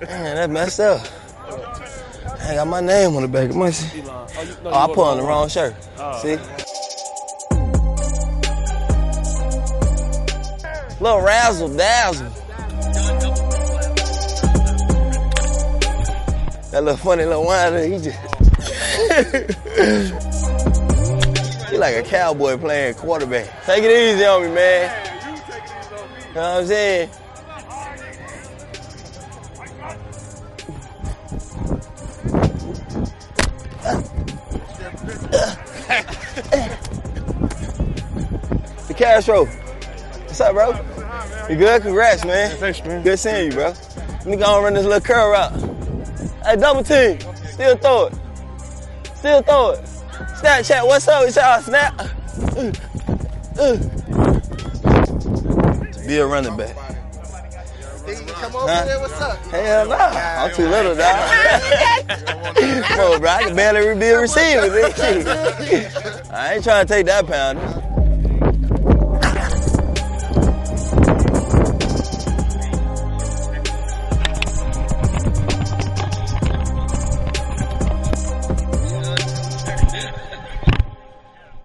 Man, that messed up. I got my name on the back of my shit. Oh, I put on the wrong shirt. See? Little razzle dazzle. That little funny little whiner, he just. He like a cowboy playing quarterback. Take it easy on me, man. You know what I'm saying? The Castro. What's up, bro? You good? Congrats, man. Yeah, thanks, man. Good seeing you, bro. Let me go and run this little curl route. Hey, double team. Still throw it. Still throw it. Snapchat, what's up? It's y'all snap. Be a running back. Come over here, what's up? Hell no. I'm too little, dog. Come on, bro. I can barely be a receiver. I ain't trying to take that pound.